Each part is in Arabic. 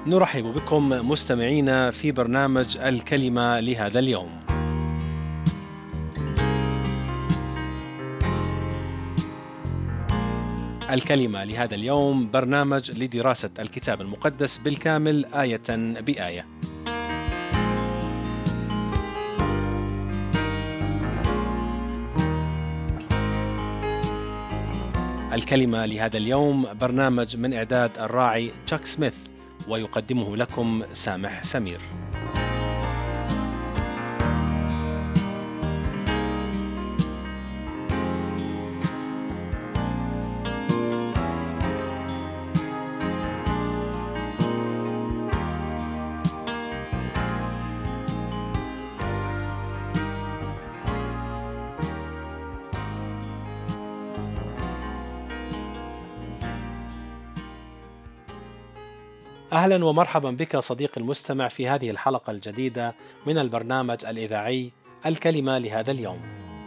نرحب بكم مستمعينا في برنامج الكلمة لهذا اليوم. الكلمة لهذا اليوم برنامج لدراسة الكتاب المقدس بالكامل آية بآية. الكلمة لهذا اليوم برنامج من إعداد الراعي تشاك سميث، ويقدمه لكم سامح سمير. أهلا ومرحبا بك صديقي المستمع في هذه الحلقة الجديدة من البرنامج الإذاعي الكلمة لهذا اليوم.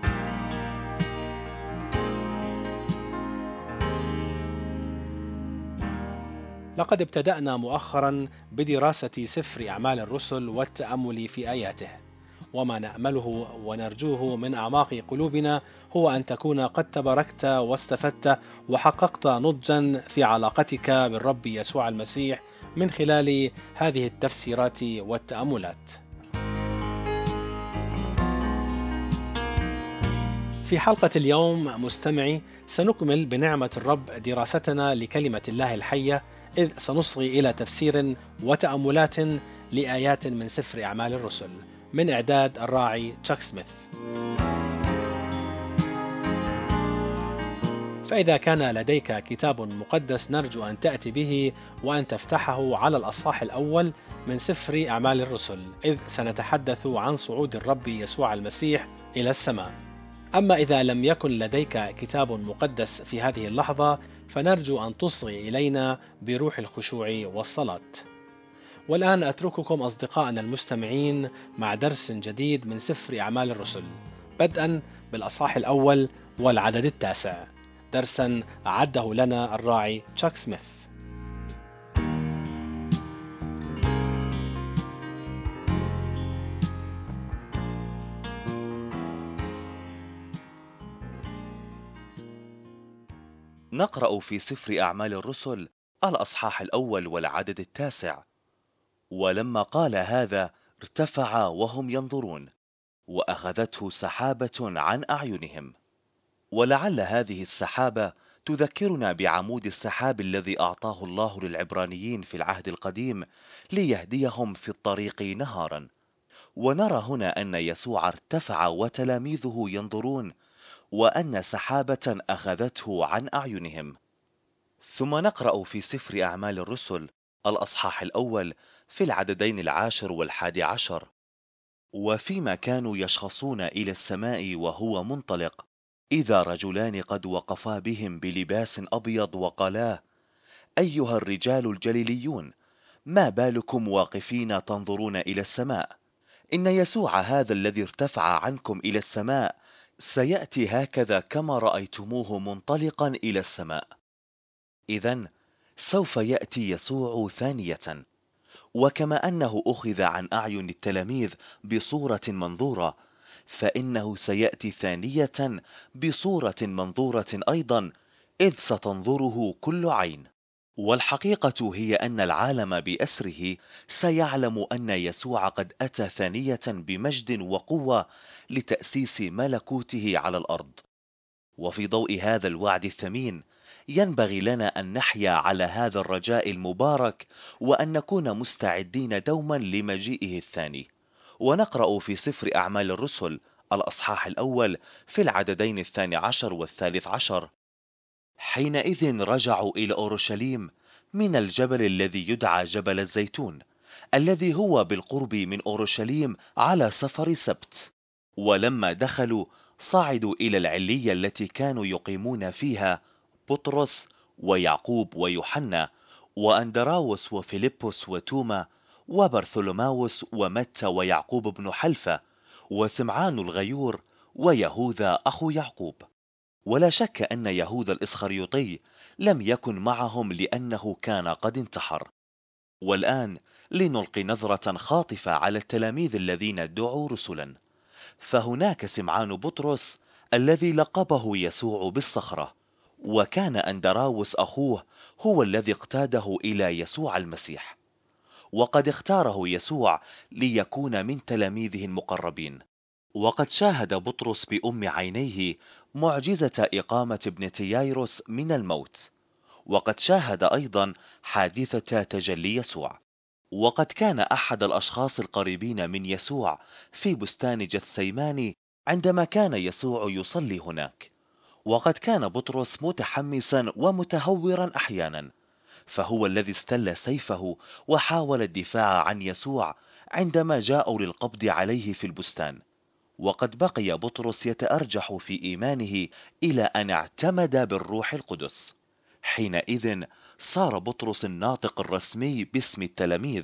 لقد ابتدأنا مؤخرا بدراسة سفر أعمال الرسل والتأمل في آياته، وما نأمله ونرجوه من أعماق قلوبنا هو أن تكون قد تباركت واستفدت وحققت نضجا في علاقتك بالرب يسوع المسيح من خلال هذه التفسيرات والتأملات. في حلقة اليوم مستمعي سنكمل بنعمة الرب دراستنا لكلمة الله الحية، إذ سنصغي إلى تفسير وتأملات لآيات من سفر أعمال الرسل من إعداد الراعي تشاك سميث. فإذا كان لديك كتاب مقدس نرجو أن تأتي به وأن تفتحه على الأصحاح الأول من سفر أعمال الرسل، إذ سنتحدث عن صعود الرب يسوع المسيح إلى السماء. أما إذا لم يكن لديك كتاب مقدس في هذه اللحظة فنرجو أن تصغي إلينا بروح الخشوع والصلاة. والآن أترككم أصدقائنا المستمعين مع درس جديد من سفر أعمال الرسل، بدءا بالأصحاح الأول والعدد التاسع، درسا أعده لنا الراعي تشاك سميث. نقرأ في سفر أعمال الرسل الأصحاح الأول والعدد التاسع. ولما قال هذا ارتفع وهم ينظرون، وأخذته سحابة عن أعينهم. ولعل هذه السحابة تذكرنا بعمود السحاب الذي أعطاه الله للعبرانيين في العهد القديم ليهديهم في الطريق نهارا. ونرى هنا أن يسوع ارتفع وتلاميذه ينظرون، وأن سحابة أخذته عن أعينهم. ثم نقرأ في سفر أعمال الرسل الأصحاح الأول في العددين 10 و11: وفيما كانوا يشخصون إلى السماء وهو منطلق، إذا رجلان قد وقفا بهم بلباس أبيض وقالا: أيها الرجال الجليليون، ما بالكم واقفين تنظرون إلى السماء؟ إن يسوع هذا الذي ارتفع عنكم إلى السماء سيأتي هكذا كما رأيتموه منطلقا إلى السماء. إذن سوف يأتي يسوع ثانية، وكما أنه أخذ عن أعين التلاميذ بصورة منظورة، فإنه سيأتي ثانية بصورة منظورة أيضا، إذ ستنظره كل عين. والحقيقة هي أن العالم بأسره سيعلم أن يسوع قد أتى ثانية بمجد وقوة لتأسيس ملكوته على الأرض. وفي ضوء هذا الوعد الثمين ينبغي لنا أن نحيا على هذا الرجاء المبارك، وأن نكون مستعدين دوما لمجيئه الثاني. ونقرأ في سفر أعمال الرسل الأصحاح الأول في العددين 12 و13: حينئذ رجعوا إلى أورشليم من الجبل الذي يدعى جبل الزيتون، الذي هو بالقرب من أورشليم على سفر سبت. ولما دخلوا صعدوا إلى العلية التي كانوا يقيمون فيها بطرس ويعقوب ويوحنا وأندراوس وفيلبس وتوما وبرثولوماوس ومتى ويعقوب بن حلفة وسمعان الغيور ويهوذا أخو يعقوب. ولا شك أن يهوذا الإسخريوطي لم يكن معهم لأنه كان قد انتحر. والآن لنلقي نظرة خاطفة على التلاميذ الذين دعوا رسلا. فهناك سمعان بطرس الذي لقبه يسوع بالصخرة، وكان أندراوس أخوه هو الذي اقتاده إلى يسوع المسيح، وقد اختاره يسوع ليكون من تلاميذه المقربين. وقد شاهد بطرس بأم عينيه معجزة إقامة ابنة يايروس من الموت، وقد شاهد أيضا حادثة تجلي يسوع. وقد كان أحد الأشخاص القريبين من يسوع في بستان جثسيماني عندما كان يسوع يصلي هناك. وقد كان بطرس متحمسا ومتهورا أحيانا، فهو الذي استل سيفه وحاول الدفاع عن يسوع عندما جاءوا للقبض عليه في البستان. وقد بقي بطرس يتأرجح في إيمانه إلى أن اعتمد بالروح القدس. حينئذ صار بطرس الناطق الرسمي باسم التلاميذ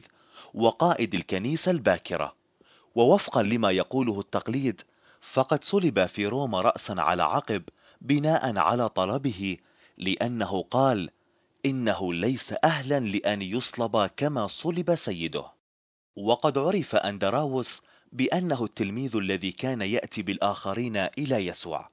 وقائد الكنيسة الباكرة. ووفقا لما يقوله التقليد، فقد صلب في روما رأسا على عقب بناء على طلبه، لأنه قال إنه ليس أهلا لأن يصلب كما صلب سيده. وقد عرف أندراوس بأنه التلميذ الذي كان يأتي بالآخرين إلى يسوع،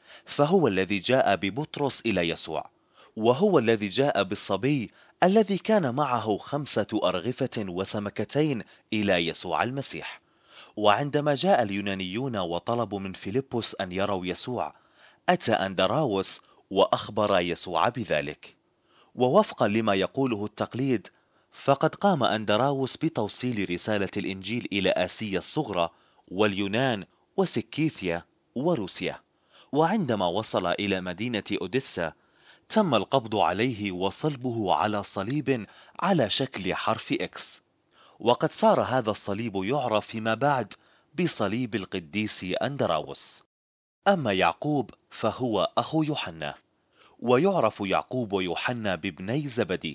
فهو الذي جاء ببطرس إلى يسوع، وهو الذي جاء بالصبي الذي كان معه 5 أرغفة وسمكتين إلى يسوع المسيح. وعندما جاء اليونانيون وطلبوا من فيلبس أن يروا يسوع، أتى أندراوس وأخبر يسوع بذلك. ووفقا لما يقوله التقليد، فقد قام أندراوس بتوصيل رسالة الإنجيل إلى آسيا الصغرى واليونان وسكيثيا وروسيا. وعندما وصل إلى مدينة أوديسا، تم القبض عليه وصلبه على صليب على شكل حرف إكس. وقد صار هذا الصليب يعرف فيما بعد بصليب القديس أندراوس. أما يعقوب فهو أخو يوحنا، ويعرف يعقوب ويوحنا بابني زبدي،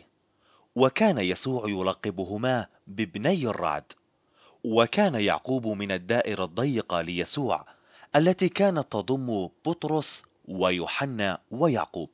وكان يسوع يلقبهما بابني الرعد. وكان يعقوب من الدائرة الضيقة ليسوع التي كانت تضم بطرس ويوحنا ويعقوب.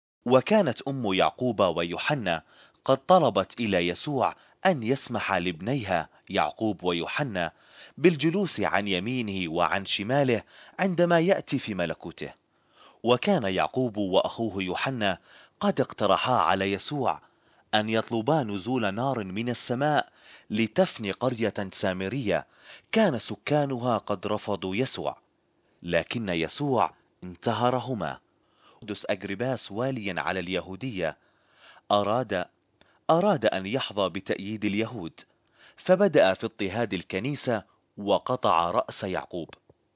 وكانت أم يعقوب ويوحنا قد طلبت إلى يسوع أن يسمح لابنيها يعقوب ويوحنا بالجلوس عن يمينه وعن شماله عندما يأتي في ملكوته. وكان يعقوب وأخوه يوحنا قد اقترحا على يسوع أن يطلبا نزول نار من السماء لتفني قرية سامرية كان سكانها قد رفضوا يسوع، لكن يسوع انتهرهما. قدس أجرباس واليا على اليهودية أراد أن يحظى بتأييد اليهود، فبدأ في اضطهاد الكنيسة وقطع رأس يعقوب،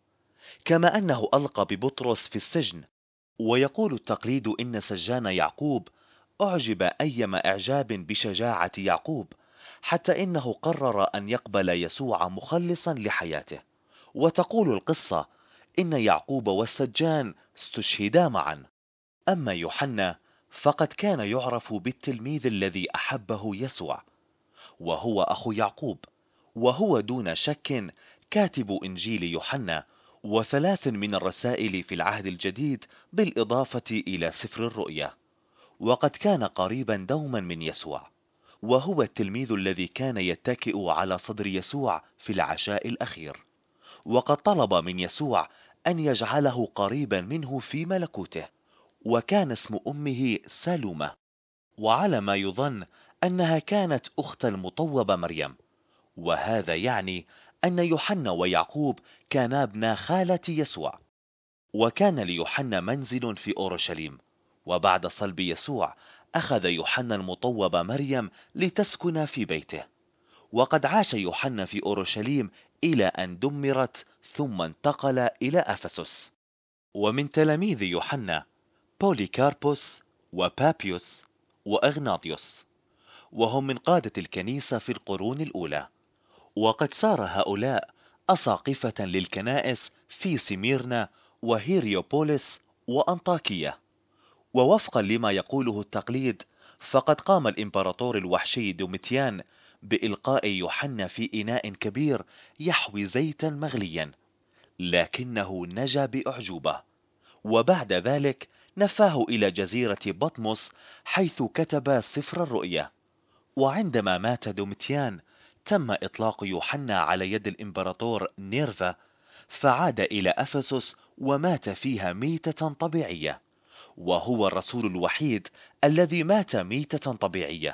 كما أنه ألقى ببطرس في السجن. ويقول التقليد إن سجان يعقوب أعجب أيما إعجاب بشجاعة يعقوب، حتى إنه قرر أن يقبل يسوع مخلصا لحياته. وتقول القصة إن يعقوب والسجان استشهدا معا. أما يوحنا فقد كان يعرف بالتلميذ الذي أحبه يسوع، وهو أخو يعقوب، وهو دون شك كاتب إنجيل يوحنا و3 من الرسائل في العهد الجديد بالإضافة إلى سفر الرؤيا. وقد كان قريبا دوما من يسوع، وهو التلميذ الذي كان يتكئ على صدر يسوع في العشاء الأخير. وقد طلب من يسوع أن يجعله قريبا منه في ملكوته. وكان اسم أمه سالومة، وعلى ما يظن أنها كانت أخت المطوبة مريم. وهذا يعني أن يوحنا ويعقوب كانا ابنا خالة يسوع. وكان ليوحنا منزل في أورشليم، وبعد صلب يسوع أخذ يوحنا المطوبة مريم لتسكن في بيته. وقد عاش يوحنا في أورشليم إلى أن دمرت، ثم انتقل إلى أفسس. ومن تلاميذ يوحنا بوليكاربوس وبابيوس وأغناطيوس، وهم من قادة الكنيسة في القرون الأولى. وقد صار هؤلاء أساقفة للكنائس في سميرنا وهيريوبوليس وأنطاكية. ووفقا لما يقوله التقليد، فقد قام الإمبراطور الوحشي دوميتيان بإلقاء يوحنا في إناء كبير يحوي زيتا مغليا، لكنه نجا بأعجوبة. وبعد ذلك نفاه إلى جزيرة بطمس حيث كتب سفر الرؤيا. وعندما مات دومتيان تم إطلاق يوحنا على يد الإمبراطور نيرفا، فعاد إلى أفسس ومات فيها ميتة طبيعية، وهو الرسول الوحيد الذي مات ميتة طبيعية.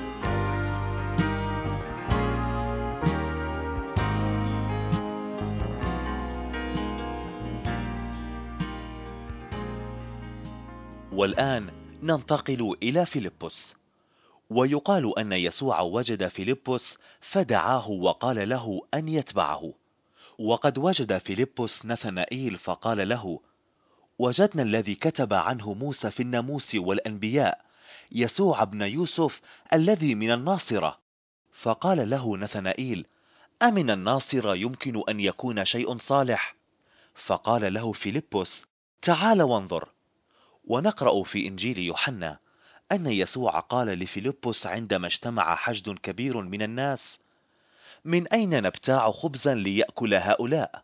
والآن ننتقل إلى فيلبس. ويقال أن يسوع وجد فيلبس فدعاه وقال له أن يتبعه. وقد وجد فيلبس نثنائيل فقال له: وجدنا الذي كتب عنه موسى في الناموس والأنبياء، يسوع ابن يوسف الذي من الناصرة. فقال له نثنائيل: أمن الناصرة يمكن أن يكون شيء صالح؟ فقال له فيلبس: تعال وانظر. ونقرأ في إنجيل يوحنا أن يسوع قال لفيلبس عندما اجتمع حشد كبير من الناس: من أين نبتاع خبزا ليأكل هؤلاء؟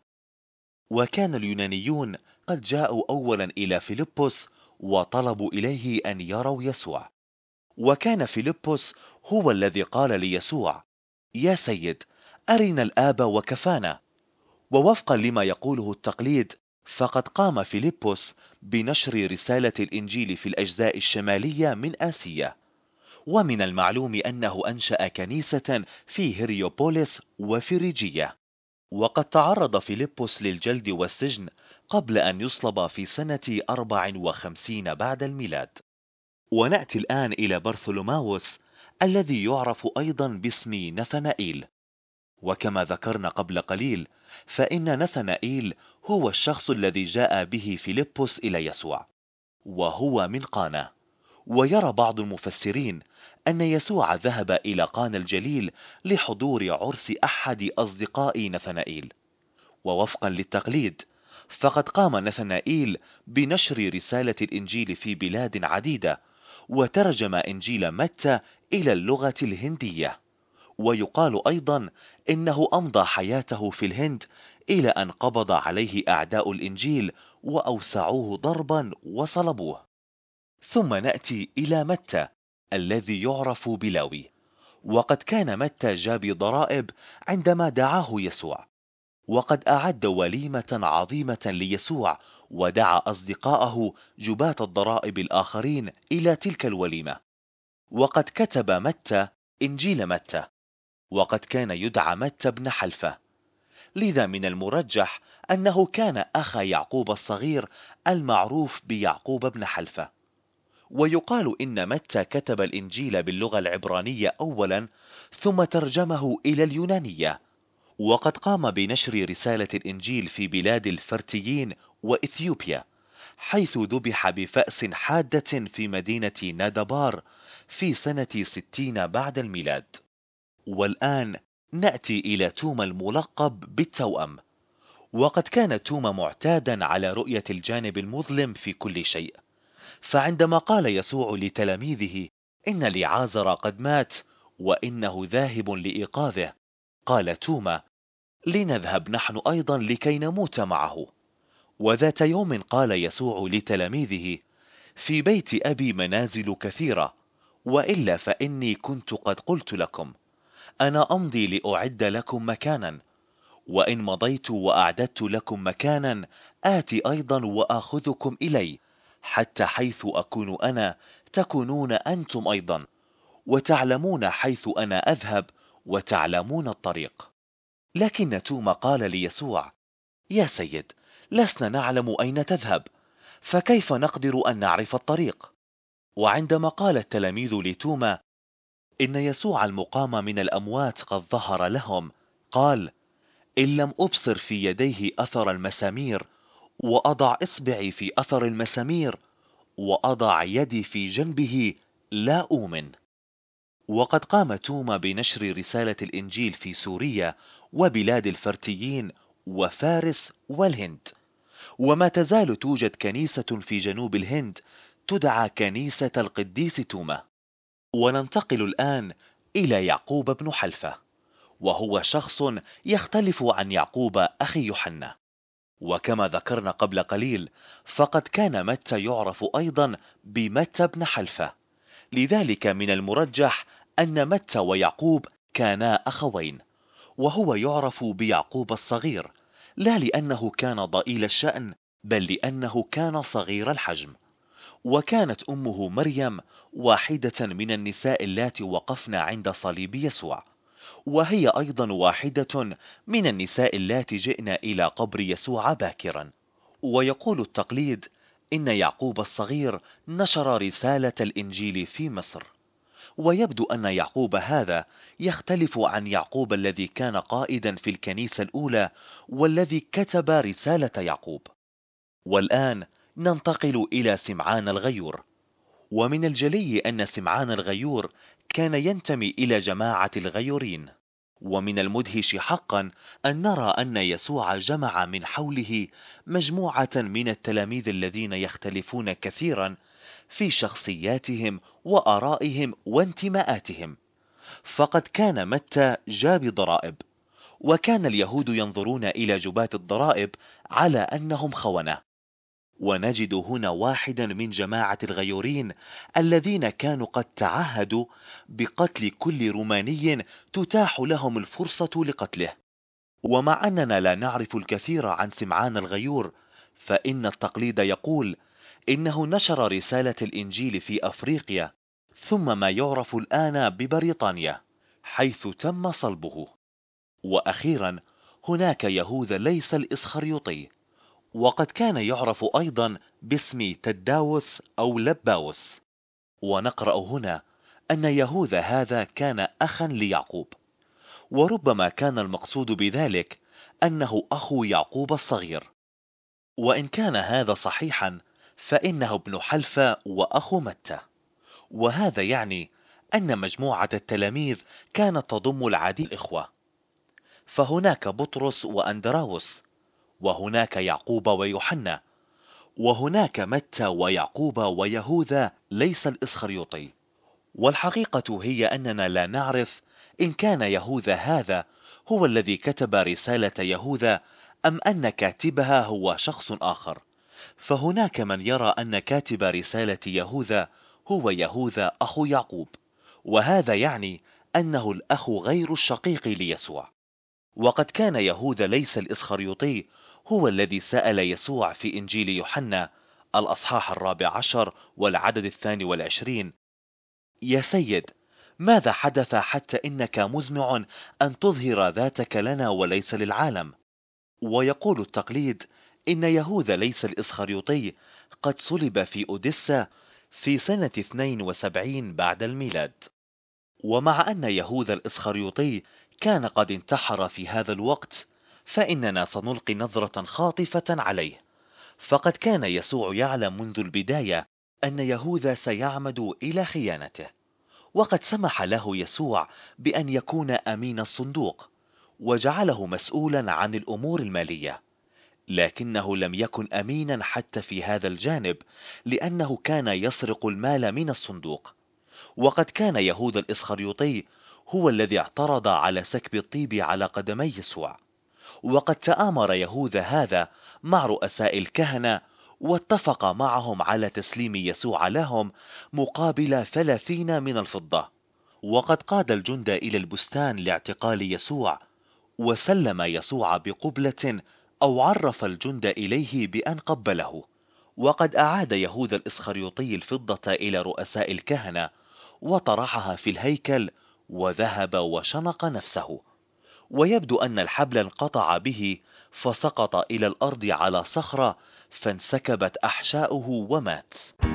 وكان اليونانيون قد جاءوا أولا إلى فيلبس وطلبوا إليه أن يروا يسوع. وكان فيلبس هو الذي قال ليسوع: يا سيد، أرنا الآب وكفانا. ووفقا لما يقوله التقليد، فقد قام فيلبس بنشر رسالة الإنجيل في الأجزاء الشمالية من آسيا. ومن المعلوم أنه أنشأ كنيسة في هيريوبوليس وفريجية. وقد تعرض فيلبس للجلد والسجن قبل أن يصلب في سنة 54 بعد الميلاد. ونأتي الآن إلى برثولوماوس الذي يعرف أيضا باسم نثنائيل. وكما ذكرنا قبل قليل، فإن نثنائيل هو الشخص الذي جاء به فيلبس إلى يسوع، وهو من قانا. ويرى بعض المفسرين أن يسوع ذهب إلى قانا الجليل لحضور عرس أحد أصدقاء نثنائيل. ووفقا للتقليد، فقد قام نثنائيل بنشر رسالة الإنجيل في بلاد عديدة، وترجم إنجيل متى إلى اللغة الهندية. ويقال أيضا إنه أمضى حياته في الهند إلى أن قبض عليه أعداء الإنجيل وأوسعوه ضربا وصلبوه. ثم نأتي إلى متى الذي يعرف بلاوي. وقد كان متى جابي ضرائب عندما دعاه يسوع، وقد أعد وليمة عظيمة ليسوع، ودعا أصدقاءه جباة الضرائب الآخرين إلى تلك الوليمة. وقد كتب متى إنجيل متى، وقد كان يدعى متى بن حلفة. لذا من المرجح أنه كان أخا يعقوب الصغير المعروف بيعقوب بن حلفة. ويقال إن متى كتب الإنجيل باللغة العبرانية أولا، ثم ترجمه إلى اليونانية. وقد قام بنشر رسالة الإنجيل في بلاد الفرتيين وإثيوبيا، حيث ذبح بفأس حادة في مدينة نادبار في سنة 60 بعد الميلاد. والآن نأتي إلى توما الملقب بالتوأم. وقد كان توما معتادا على رؤية الجانب المظلم في كل شيء. فعندما قال يسوع لتلاميذه إن لعازر قد مات وإنه ذاهب لإيقاظه، قال توما: لنذهب نحن أيضا لكي نموت معه. وذات يوم قال يسوع لتلاميذه: في بيت أبي منازل كثيرة، وإلا فإني كنت قد قلت لكم. أنا أمضي لأعد لكم مكانا، وإن مضيت وأعددت لكم مكانا آتي أيضا وآخذكم إلي، حتى حيث أكون أنا تكونون أنتم أيضا، وتعلمون حيث أنا أذهب وتعلمون الطريق. لكن توما قال ليسوع: يا سيد، لسنا نعلم أين تذهب، فكيف نقدر أن نعرف الطريق؟ وعندما قال التلاميذ لتوما إن يسوع المقام من الأموات قد ظهر لهم، قال: إن لم أبصر في يديه أثر المسامير، وأضع إصبعي في أثر المسامير، وأضع يدي في جنبه، لا أؤمن. وقد قام توما بنشر رسالة الإنجيل في سوريا وبلاد الفرتيين وفارس والهند. وما تزال توجد كنيسة في جنوب الهند تدعى كنيسة القديس توما. وننتقل الآن إلى يعقوب بن حلفة، وهو شخص يختلف عن يعقوب أخي يوحنا. وكما ذكرنا قبل قليل، فقد كان متى يعرف أيضا بمتى بن حلفة. لذلك من المرجح أن متى ويعقوب كانا أخوين، وهو يعرف بيعقوب الصغير، لا لأنه كان ضئيل الشأن، بل لأنه كان صغير الحجم. وكانت أمه مريم واحدة من النساء اللاتي وقفن عند صليب يسوع، وهي أيضا واحدة من النساء اللاتي جئن إلى قبر يسوع باكرا. ويقول التقليد إن يعقوب الصغير نشر رسالة الإنجيل في مصر. ويبدو أن يعقوب هذا يختلف عن يعقوب الذي كان قائدا في الكنيسة الأولى والذي كتب رسالة يعقوب. والآن ننتقل إلى سمعان الغيور. ومن الجلي أن سمعان الغيور كان ينتمي إلى جماعة الغيورين. ومن المدهش حقا أن نرى أن يسوع جمع من حوله مجموعة من التلاميذ الذين يختلفون كثيرا في شخصياتهم وآرائهم وانتماءاتهم. فقد كان متى جاب ضرائب، وكان اليهود ينظرون إلى جباة الضرائب على أنهم خونة. ونجد هنا واحدا من جماعة الغيورين الذين كانوا قد تعهدوا بقتل كل روماني تتاح لهم الفرصة لقتله. ومع أننا لا نعرف الكثير عن سمعان الغيور، فإن التقليد يقول إنه نشر رسالة الإنجيل في أفريقيا، ثم ما يعرف الآن ببريطانيا، حيث تم صلبه. وأخيرا هناك يهوذا ليس الإسخريوطي، وقد كان يعرف أيضا باسم تداوس أو لباوس. ونقرأ هنا أن يهوذا هذا كان أخا ليعقوب، وربما كان المقصود بذلك أنه أخو يعقوب الصغير. وإن كان هذا صحيحا فإنه ابن حلفة وأخو متى، وهذا يعني أن مجموعة التلاميذ كانت تضم العديد الإخوة. فهناك بطرس وأندراوس، وهناك يعقوب ويوحنا، وهناك متى ويعقوب ويهوذا ليس الإسخريوطي. والحقيقة هي أننا لا نعرف إن كان يهوذا هذا هو الذي كتب رسالة يهوذا أم أن كاتبها هو شخص آخر. فهناك من يرى أن كاتب رسالة يهوذا هو يهوذا أخو يعقوب، وهذا يعني أنه الأخ غير الشقيق ليسوع. وقد كان يهوذا ليس الإسخريوطي هو الذي سأل يسوع في إنجيل يوحنا الأصحاح 14 والعدد 22: يا سيد، ماذا حدث حتى إنك مزمع أن تظهر ذاتك لنا وليس للعالم؟ ويقول التقليد إن يهوذا ليس الإسخريوطي قد صلب في أوديسا في سنة 72 بعد الميلاد. ومع أن يهوذا الإسخريوطي كان قد انتحر في هذا الوقت، فإننا سنلقي نظرة خاطفة عليه. فقد كان يسوع يعلم منذ البداية أن يهوذا سيعمد إلى خيانته، وقد سمح له يسوع بأن يكون أمين الصندوق، وجعله مسؤولا عن الأمور المالية. لكنه لم يكن أمينا حتى في هذا الجانب، لأنه كان يسرق المال من الصندوق. وقد كان يهوذا الإسخريوطي هو الذي اعترض على سكب الطيب على قدمي يسوع. وقد تآمر يهوذا هذا مع رؤساء الكهنة، واتفق معهم على تسليم يسوع لهم مقابل 30 من الفضة. وقد قاد الجند إلى البستان لاعتقال يسوع، وسلم يسوع بقبلة أو عرف الجند إليه بأن قبله. وقد أعاد يهوذا الإسخريوطي الفضة إلى رؤساء الكهنة، وطرحها في الهيكل، وذهب وشنق نفسه. ويبدو أن الحبل انقطع به، فسقط إلى الأرض على صخرة، فانسكبت أحشاؤه ومات.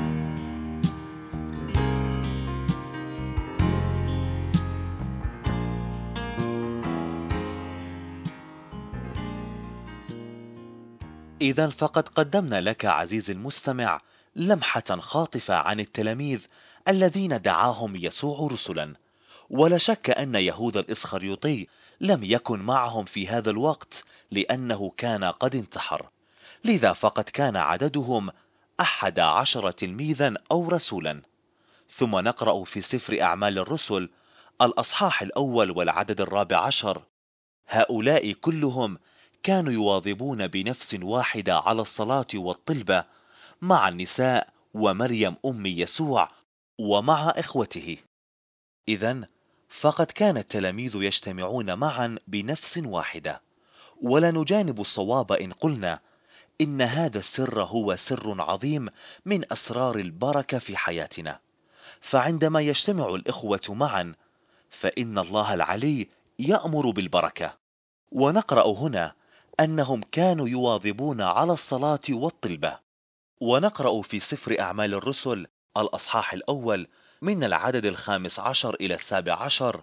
إذا فقد قدمنا لك عزيزي المستمع لمحة خاطفة عن التلاميذ الذين دعاهم يسوع رسلا. ولا شك أن يهوذا الإسخريوطي لم يكن معهم في هذا الوقت، لأنه كان قد انتحر. لذا فقد كان عددهم 11 تلميذا أو رسولا. ثم نقرأ في سفر أعمال الرسل الأصحاح الأول والعدد 14: هؤلاء كلهم كانوا يواظبون بنفس واحدة على الصلاة والطلبة مع النساء ومريم أم يسوع ومع إخوته. إذن فقد كان التلاميذ يجتمعون معا بنفس واحدة، ولا نجانب الصواب إن قلنا إن هذا السر هو سر عظيم من أسرار البركة في حياتنا. فعندما يجتمع الإخوة معا فإن الله العلي يأمر بالبركة. ونقرأ هنا أنهم كانوا يواظبون على الصلاة والطلبة. ونقرأ في سفر أعمال الرسل الأصحاح الأول من العدد 15 إلى 17: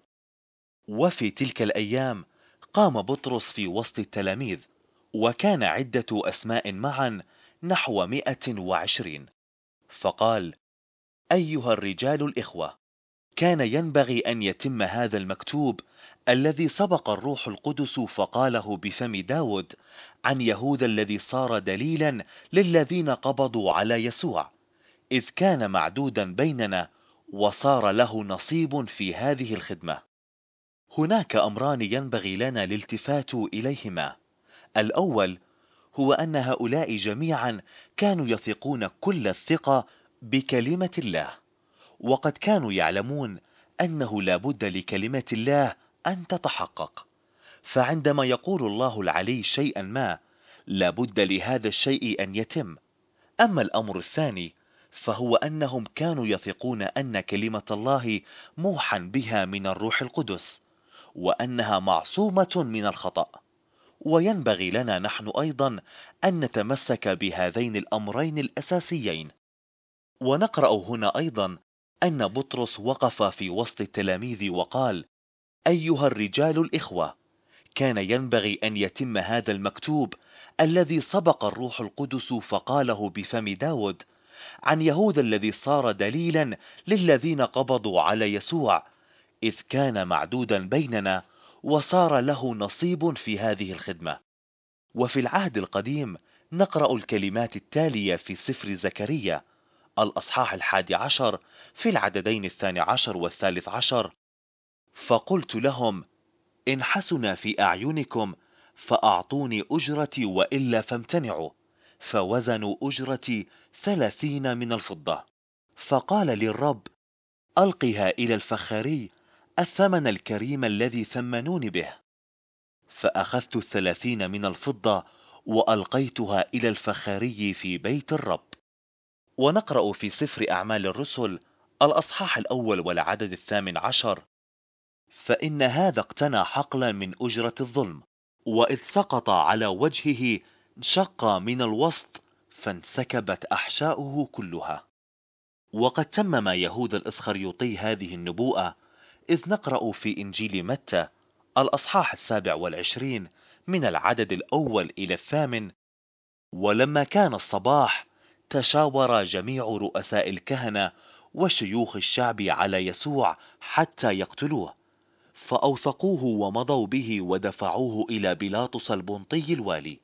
وفي تلك الأيام قام بطرس في وسط التلاميذ، وكان عدة أسماء معا نحو 120، فقال: أيها الرجال الإخوة، كان ينبغي أن يتم هذا المكتوب الذي سبق الروح القدس فقاله بفم داود عن يهوذا الذي صار دليلا للذين قبضوا على يسوع، إذ كان معدودا بيننا وصار له نصيب في هذه الخدمة. هناك أمران ينبغي لنا الالتفات إليهما. الأول هو أن هؤلاء جميعا كانوا يثقون كل الثقة بكلمة الله، وقد كانوا يعلمون أنه لا بد لكلمة الله أن تتحقق. فعندما يقول الله العلي شيئا ما لا بد لهذا الشيء أن يتم. أما الأمر الثاني فهو أنهم كانوا يثقون أن كلمة الله موحى بها من الروح القدس، وأنها معصومة من الخطأ. وينبغي لنا نحن أيضا أن نتمسك بهذين الأمرين الأساسيين. ونقرأ هنا أيضا أن بطرس وقف في وسط التلاميذ وقال: أيها الرجال الإخوة، كان ينبغي أن يتم هذا المكتوب الذي سبق الروح القدس فقاله بفم داود عن يهوذا الذي صار دليلا للذين قبضوا على يسوع، إذ كان معدودا بيننا وصار له نصيب في هذه الخدمة. وفي العهد القديم نقرأ الكلمات التالية في سفر زكريا الأصحاح 11 في العددين 12 و13: فقلت لهم: إن حسن في أعينكم فأعطوني أجرتي، وإلا فامتنعوا. فوزنوا أجرتي 30 من الفضة. فقال لي الرب: ألقها إلى الفخاري الثمن الكريم الذي ثمنوني به. فأخذت 30 من الفضة وألقيتها إلى الفخاري في بيت الرب. ونقرأ في سفر أعمال الرسل الأصحاح الأول والعدد 18: فإن هذا اقتنى حقلا من أجرة الظلم، وإذ سقط على وجهه انشق من الوسط فانسكبت أحشاؤه كلها. وقد تمم يهوذا الإسخريوطي هذه النبوءة، إذ نقرأ في إنجيل متى الأصحاح 27 من العدد الأول إلى 8: ولما كان الصباح تشاور جميع رؤساء الكهنة وشيوخ الشعب على يسوع حتى يقتلوه، فأوثقوه ومضوا به ودفعوه إلى بيلاطس البنطي الوالي.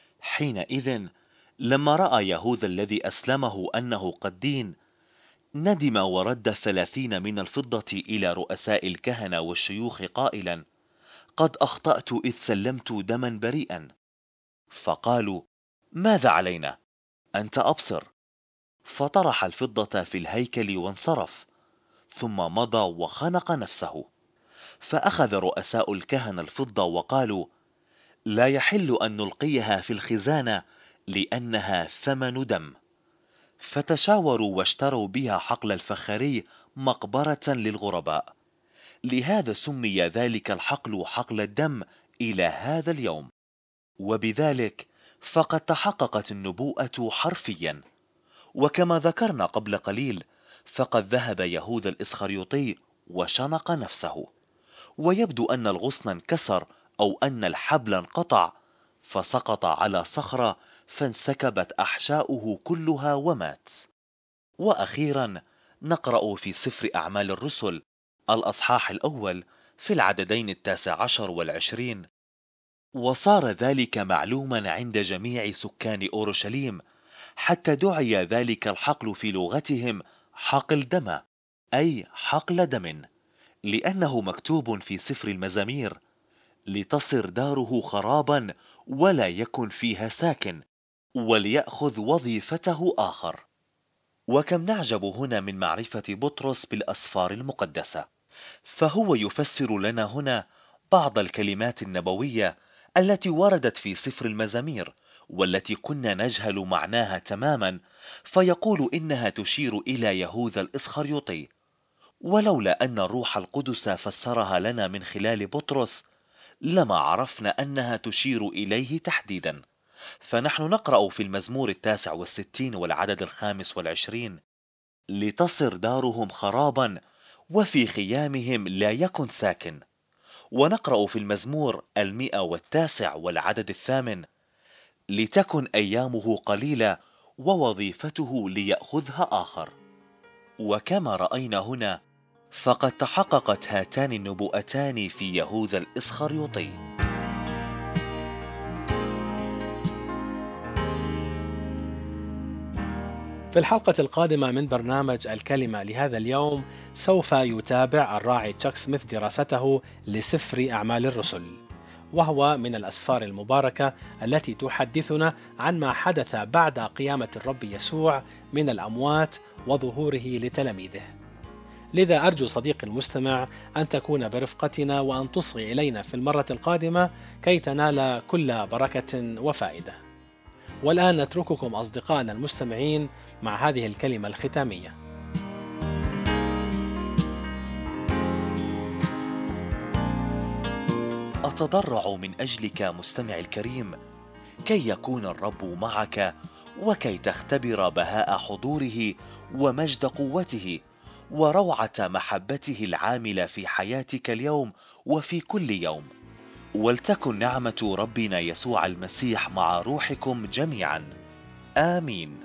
حينئذ لما رأى يهوذا الذي أسلمه أنه قد دين، ندم ورد 30 من الفضة إلى رؤساء الكهنة والشيوخ قائلا: قد أخطأت إذ سلمت دما بريئا. فقالوا: ماذا علينا؟ أنت أبصر. فطرح الفضة في الهيكل وانصرف، ثم مضى وخنق نفسه. فأخذ رؤساء الكهنة الفضة وقالوا: لا يحل أن نلقيها في الخزانة لأنها ثمن دم. فتشاوروا واشتروا بها حقل الفخاري مقبرة للغرباء. لهذا سمي ذلك الحقل حقل الدم إلى هذا اليوم. وبذلك فقد تحققت النبوءة حرفيا. وكما ذكرنا قبل قليل فقد ذهب يهوذا الإسخريوطي وشنق نفسه، ويبدو أن الغصن انكسر أو أن الحبل انقطع، فسقط على صخرة فانسكبت أحشاؤه كلها ومات. وأخيرا نقرأ في سفر أعمال الرسل الأصحاح الأول في العددين 19 و20: وصار ذلك معلوما عند جميع سكان أورشليم، حتى دعي ذلك الحقل في لغتهم حقل دم، أي حقل دم، لأنه مكتوب في سفر المزامير: لتصر داره خرابا ولا يكن فيها ساكن، وليأخذ وظيفته آخر. وكم نعجب هنا من معرفة بطرس بالأسفار المقدسة. فهو يفسر لنا هنا بعض الكلمات النبوية التي وردت في سفر المزامير، والتي كنا نجهل معناها تماما، فيقول إنها تشير إلى يهوذا الإسخريوطي. ولولا أن الروح القدس فسرها لنا من خلال بطرس لما عرفنا أنها تشير إليه تحديدا. فنحن نقرأ في المزمور 69 والعدد 25: لتصر دارهم خرابا وفي خيامهم لا يكن ساكن. ونقرأ في المزمور 109 والعدد 8: لتكن أيامه قليلة ووظيفته ليأخذها آخر. وكما رأينا هنا، فقد تحققت هاتان النبوءتان في يهوذا الإسخريوطي. في الحلقة القادمة من برنامج الكلمة لهذا اليوم سوف يتابع الراعي تشاك سميث دراسته لسفر أعمال الرسل، وهو من الأسفار المباركة التي تحدثنا عن ما حدث بعد قيامة الرب يسوع من الأموات وظهوره لتلاميذه. لذا أرجو صديقي المستمع أن تكون برفقتنا وأن تصغي إلينا في المرة القادمة كي تنال كل بركة وفائدة. والآن نترككم أصدقائنا المستمعين مع هذه الكلمة الختامية. أتضرع من أجلك مستمع الكريم كي يكون الرب معك، وكي تختبر بهاء حضوره ومجد قوته وروعة محبته العاملة في حياتك اليوم وفي كل يوم. ولتكن نعمة ربنا يسوع المسيح مع روحكم جميعا. آمين.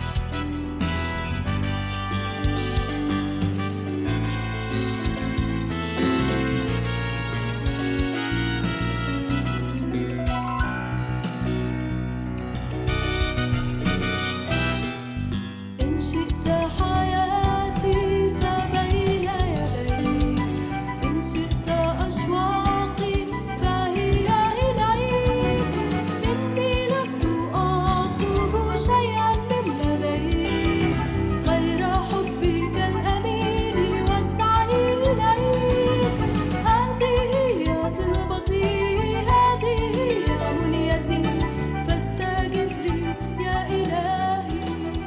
إن شئت حياتي فبين يديك، إن شئت أشواقي فهي إليك. إني لست أطلب شيئا من لديك غير حبك الأمين واسعني إليك. هذه هي طلبتي، هذه هي منيتي، فاستجب لي يا إلهي.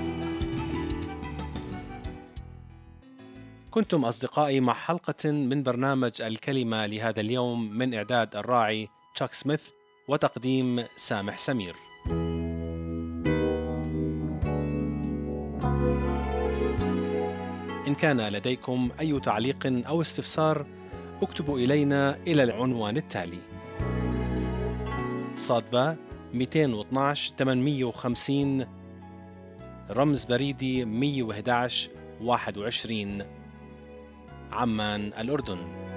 كنتم أصدقائي مع حلقة من برنامج الكلمة لهذا اليوم من إعداد الراعي تشاك سميث وتقديم سامح سمير. إن كان لديكم أي تعليق أو استفسار اكتبوا إلينا إلى العنوان التالي: صادبة 212 850 رمز بريدي 111 21 عمان الأردن.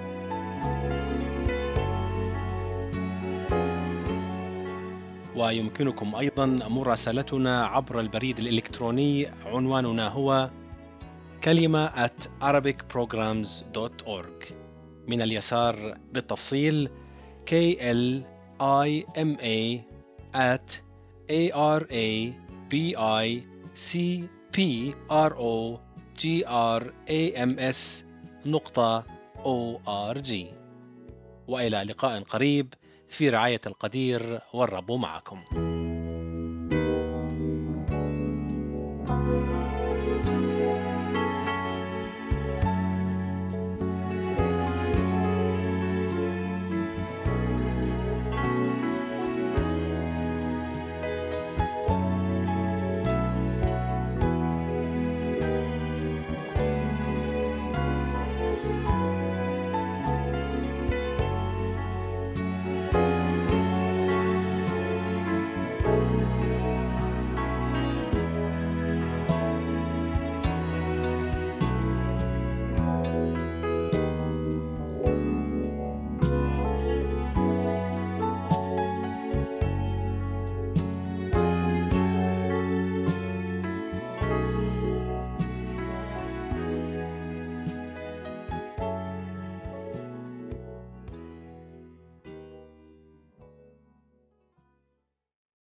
ويمكنكم أيضا مراسلتنا عبر البريد الإلكتروني، عنواننا هو كلمة @arabicprograms.org. من اليسار بالتفصيل klima@arabicprograms.org. وإلى لقاء قريب في رعاية القدير، والرب معكم.